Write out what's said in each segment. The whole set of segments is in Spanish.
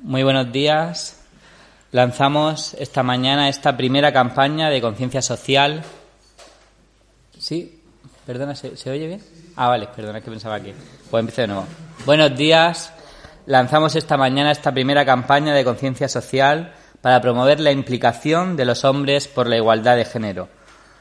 Muy buenos días. Lanzamos esta mañana esta primera campaña de conciencia social. ¿Sí? Perdona, ¿se oye bien? Ah, vale, perdona, es que pensaba que... Pues empiezo de nuevo. Buenos días. Lanzamos esta mañana esta primera campaña de conciencia social para promover la implicación de los hombres por la igualdad de género.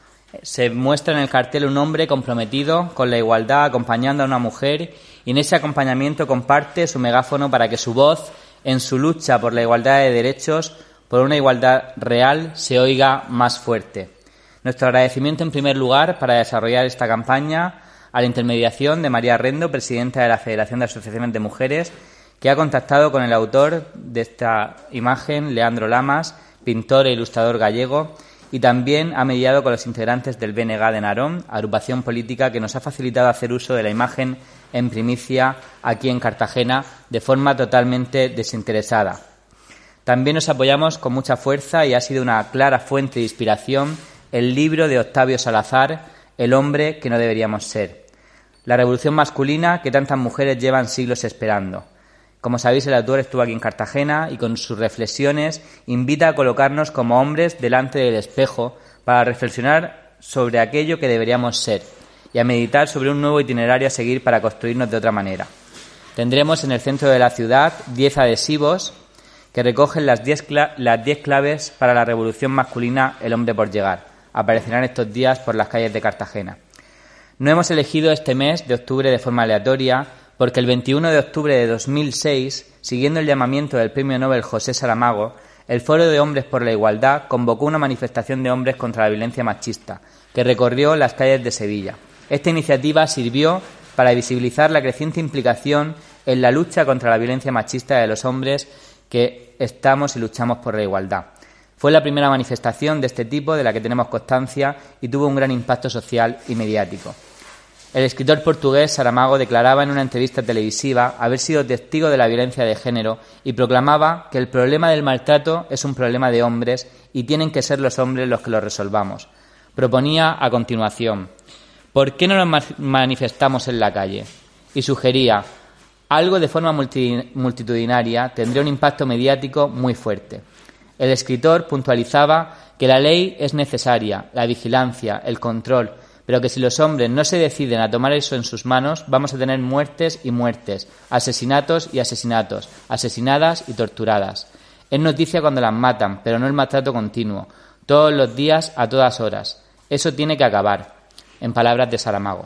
Se muestra en el cartel un hombre comprometido con la igualdad acompañando a una mujer y en ese acompañamiento comparte su megáfono para que su voz en su lucha por la igualdad de derechos, por una igualdad real, se oiga más fuerte. Nuestro agradecimiento en primer lugar para desarrollar esta campaña a la intermediación de María Rendo, presidenta de la Federación de Asociaciones de Mujeres, que ha contactado con el autor de esta imagen, Leandro Lamas, pintor e ilustrador gallego, y también ha mediado con los integrantes del BNG de Narón, agrupación política que nos ha facilitado hacer uso de la imagen en primicia aquí en Cartagena de forma totalmente desinteresada. También nos apoyamos con mucha fuerza y ha sido una clara fuente de inspiración el libro de Octavio Salazar, El hombre que no deberíamos ser. La revolución masculina que tantas mujeres llevan siglos esperando. Como sabéis, el autor estuvo aquí en Cartagena y con sus reflexiones invita a colocarnos como hombres delante del espejo para reflexionar sobre aquello que deberíamos ser y a meditar sobre un nuevo itinerario a seguir para construirnos de otra manera. Tendremos en el centro de la ciudad 10 adhesivos que recogen las 10 claves para la revolución masculina, el hombre por llegar. Aparecerán estos días por las calles de Cartagena. No hemos elegido este mes de octubre de forma aleatoria porque el 21 de octubre de 2006, siguiendo el llamamiento del Premio Nobel José Saramago, el Foro de Hombres por la Igualdad convocó una manifestación de hombres contra la violencia machista que recorrió las calles de Sevilla. Esta iniciativa sirvió para visibilizar la creciente implicación en la lucha contra la violencia machista de los hombres que estamos y luchamos por la igualdad. Fue la primera manifestación de este tipo de la que tenemos constancia y tuvo un gran impacto social y mediático. El escritor portugués Saramago declaraba en una entrevista televisiva haber sido testigo de la violencia de género y proclamaba que el problema del maltrato es un problema de hombres y tienen que ser los hombres los que lo resolvamos. Proponía a continuación: ¿por qué no nos manifestamos en la calle? Y sugería: algo de forma multitudinaria tendría un impacto mediático muy fuerte. El escritor puntualizaba que la ley es necesaria, la vigilancia, el control, pero que si los hombres no se deciden a tomar eso en sus manos, vamos a tener muertes y muertes, asesinatos y asesinatos, asesinadas y torturadas. Es noticia cuando las matan, pero no el maltrato continuo, todos los días, a todas horas. Eso tiene que acabar, en palabras de Saramago.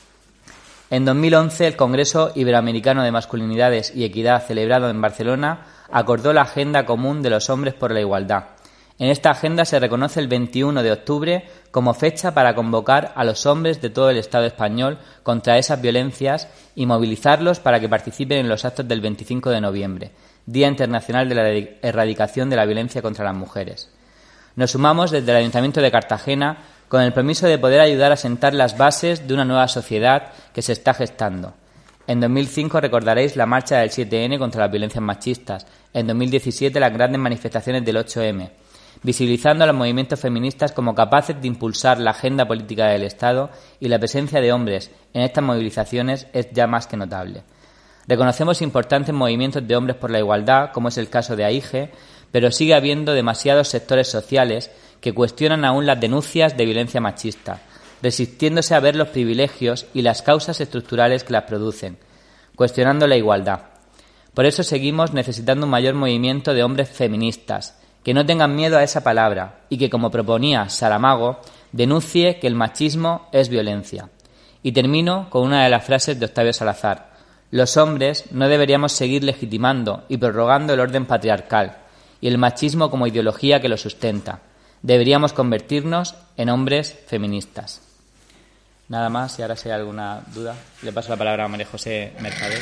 En 2011, el Congreso Iberoamericano de Masculinidades y Equidad, celebrado en Barcelona, acordó la Agenda Común de los Hombres por la Igualdad. En esta agenda se reconoce el 21 de octubre como fecha para convocar a los hombres de todo el Estado español contra esas violencias y movilizarlos para que participen en los actos del 25 de noviembre, Día Internacional de la Erradicación de la Violencia contra las Mujeres. Nos sumamos desde el Ayuntamiento de Cartagena con el compromiso de poder ayudar a sentar las bases de una nueva sociedad que se está gestando. En 2005 recordaréis la marcha del 7N contra las violencias machistas. En 2017 las grandes manifestaciones del 8M. Visibilizando a los movimientos feministas como capaces de impulsar la agenda política del Estado y la presencia de hombres en estas movilizaciones es ya más que notable. Reconocemos importantes movimientos de hombres por la igualdad, como es el caso de AIGE, pero sigue habiendo demasiados sectores sociales que cuestionan aún las denuncias de violencia machista, resistiéndose a ver los privilegios y las causas estructurales que las producen, cuestionando la igualdad. Por eso seguimos necesitando un mayor movimiento de hombres feministas, que no tengan miedo a esa palabra y que, como proponía Saramago, denuncie que el machismo es violencia. Y termino con una de las frases de Octavio Salazar: los hombres no deberíamos seguir legitimando y prorrogando el orden patriarcal y el machismo como ideología que lo sustenta. Deberíamos convertirnos en hombres feministas. Nada más, y ahora si hay alguna duda, le paso la palabra a María José Mercader.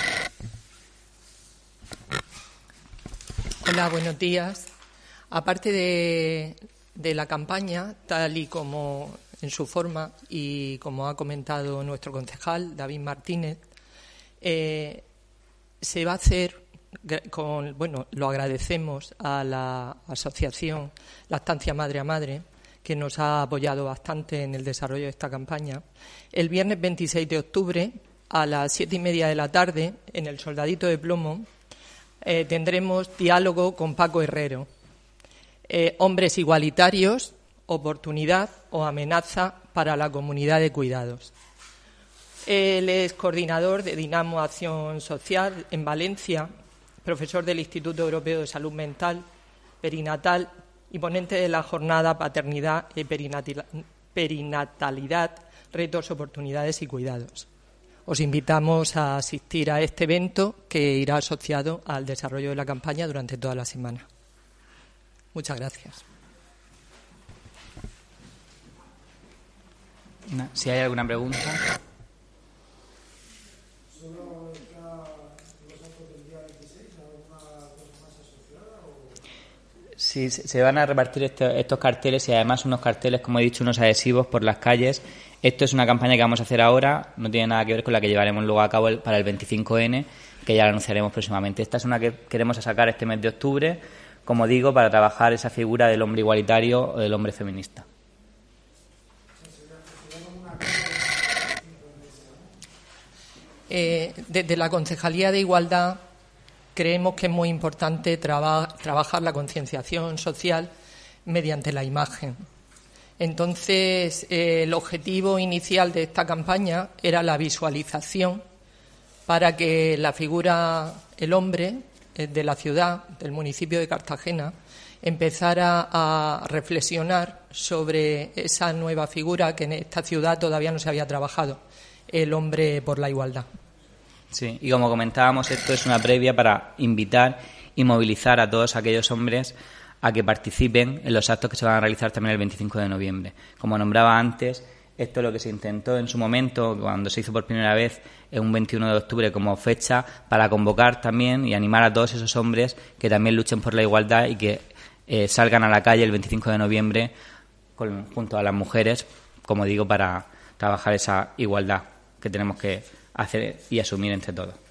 Hola, buenos días. Aparte de la campaña, tal y como en su forma y como ha comentado nuestro concejal, David Martínez, se va a hacer lo agradecemos a la asociación Lactancia Madre a Madre, que nos ha apoyado bastante en el desarrollo de esta campaña. El viernes 26 de octubre, a las 7:30 de la tarde, en el Soldadito de Plomo, tendremos diálogo con Paco Herrero. Hombres igualitarios, oportunidad o amenaza para la comunidad de cuidados. Él es coordinador de Dinamo Acción Social en Valencia, profesor del Instituto Europeo de Salud Mental, perinatal y ponente de la jornada Paternidad y Perinatalidad, Retos, Oportunidades y Cuidados. Os invitamos a asistir a este evento que irá asociado al desarrollo de la campaña durante toda la semana. Muchas gracias. Si hay alguna pregunta. Sí, se van a repartir estos carteles y además unos carteles, como he dicho, unos adhesivos por las calles. Esto es una campaña que vamos a hacer ahora, no tiene nada que ver con la que llevaremos luego a cabo para el 25N, que ya la anunciaremos próximamente. Esta es una que queremos sacar este mes de octubre, como digo, para trabajar esa figura del hombre igualitario o del hombre feminista. Desde la Concejalía de Igualdad creemos que es muy importante trabajar la concienciación social mediante la imagen. Entonces, el objetivo inicial de esta campaña era la visualización para que la figura, el hombre de la ciudad, del municipio de Cartagena, empezara a reflexionar sobre esa nueva figura que en esta ciudad todavía no se había trabajado, el hombre por la igualdad. Sí, y como comentábamos, esto es una previa para invitar y movilizar a todos aquellos hombres a que participen en los actos que se van a realizar también el 25 de noviembre. Como nombraba antes, esto es lo que se intentó en su momento, cuando se hizo por primera vez un 21 de octubre como fecha, para convocar también y animar a todos esos hombres que también luchen por la igualdad y que salgan a la calle el 25 de noviembre junto a las mujeres, como digo, para trabajar esa igualdad que tenemos que hacer y asumir entre todos.